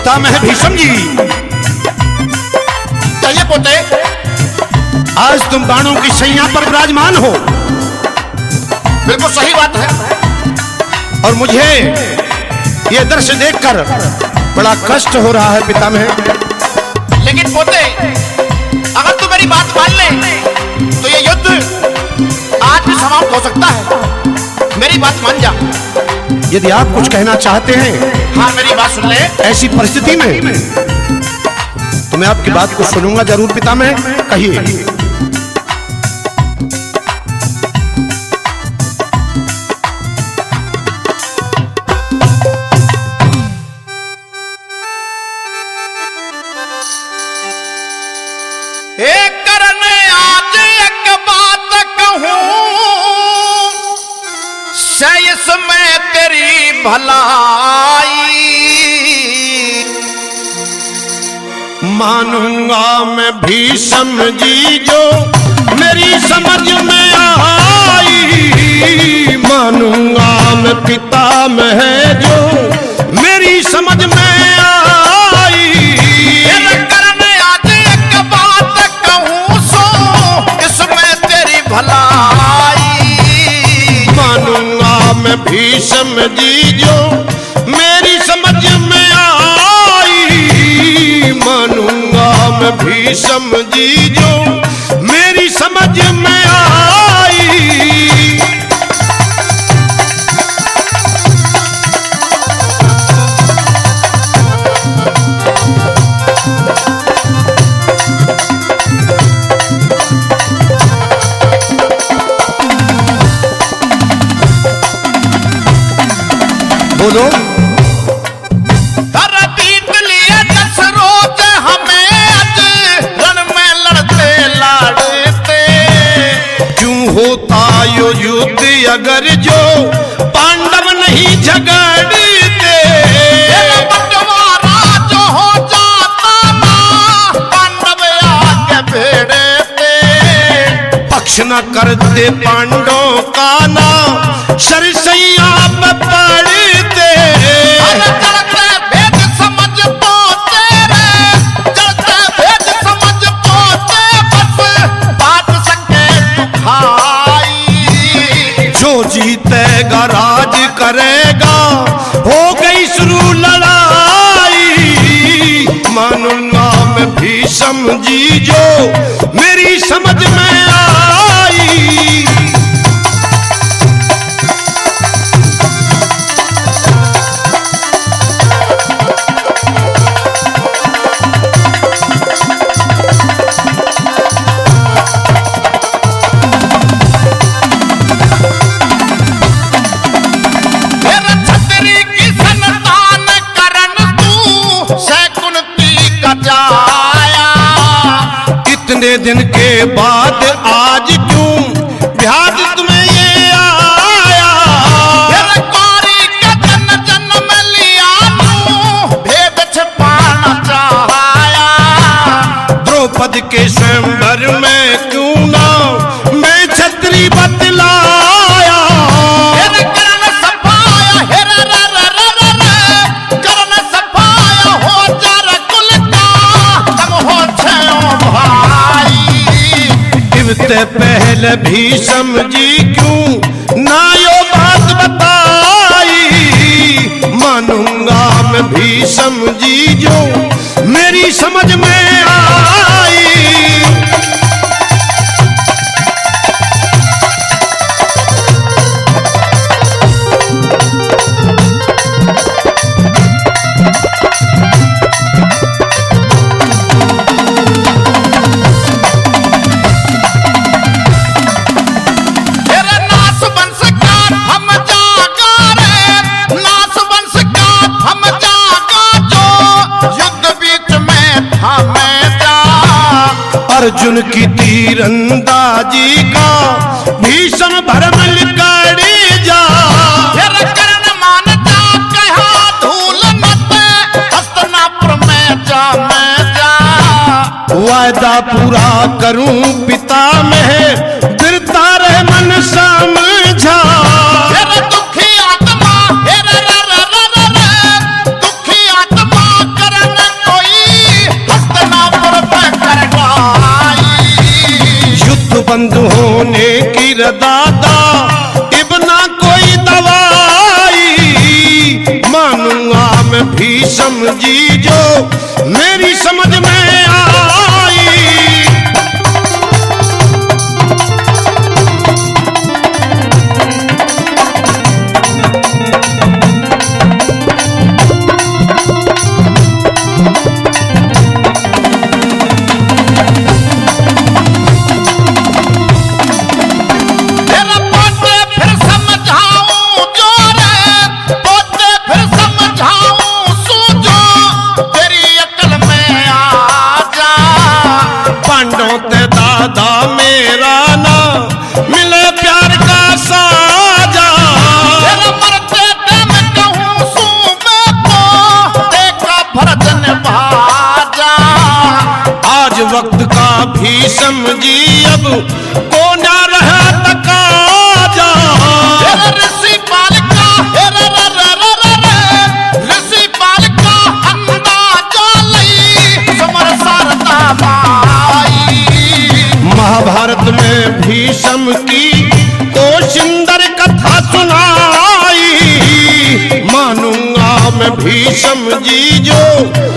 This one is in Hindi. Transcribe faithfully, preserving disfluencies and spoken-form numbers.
पितामह भीष्म जी, चलिए पोते, आज तुम बाणों की शैया पर विराजमान हो। बिल्कुल सही बात है। और मुझे ये दृश्य देखकर बड़ा कष्ट हो रहा है पितामह। लेकिन पोते, अगर तू मेरी बात मान ले तो ये युद्ध आज भी समाप्त हो सकता है। मेरी बात मान जा। यदि आप कुछ कहना चाहते हैं, हाँ मेरी बात सुन ले। ऐसी परिस्थिति में तो मैं आपकी बात को सुनूंगा जरूर पितामह, कहिए। एक करने आज एक बात कहूं, सैस में तेरी भलाई, मानूंगा मैं भीष्म जी जो मेरी समझ में आई, मानूंगा मैं पितामह जो मेरी समझ में आई। करने आज एक बात कहूं, सो इसमें तेरी भलाई, मानूंगा मैं भीष्म जी जो मेरी समझ में आई, मानूंगा मैं भीष्म जी जो मेरी समझ में आई। बोलो। हर बीत लिए दस रोज हमें आज रण में लड़ते लड़ते, क्यों होता यो युद्ध अगर जो पांडव नहीं झगड़ते, बंटवारा जो हो जाता ना पांडव आगे भिड़ते, पक्ष न करते पांडवों का ना सरसैया पे पड़ते। चलते भेद समझ पोते रे, चलते भेद समझ पोते, बस बात संगे दुखाई, जो जीतेगा राज करेगा, हो गई शुरू लड़ाई, मानूंगा मैं भीष्म जी जो मेरी समझ में आई। कितने दिन के बाद आज क्यों ध्यान तुम्हें ये आया, कारी के जन जन्म लिया तू भेद छिपाना चाहाया, द्रौपदी के स्वयंवर में क्यों ना मैं छतरी बतलाया, करण सफाया हेर रे रे रे रे, करण सफाया हो जर कुल का तम हो छयो भाई, इवते पहले भीष्म जी क्यों ना यो बात बताई, मानूंगा मैं भीष्म जी जो मेरी समझ में आई। अर्जुन की तीरंदाजी का भीषण भरम लिकाड़ी जा, करण मान जा कहा धूल मत हस्तनापुर में जा मैं जा, वायदा पूरा करूं पिता में फिरता रहे मन समझा, दुखी आत्मा दुखी आत्मा कर होने की दादा इबना कोई दवाई, मानूंगा मैं भीष्म जी जो मेरी समझ में आई। दादा मेरा ना मिले प्यार का साजा, मरते दम कहूं सू मैं को देखा भरतन भाजा। आज वक्त का भीष्म जी अब को ना रहा तकाजा। ऋषि पाल का ऋषि पाल का अंदाजा लई समर सारदा माई। महाभारत में भीष्म की तो सुंदर कथा सुनाई, मानूंगा मैं भीष्म जी जो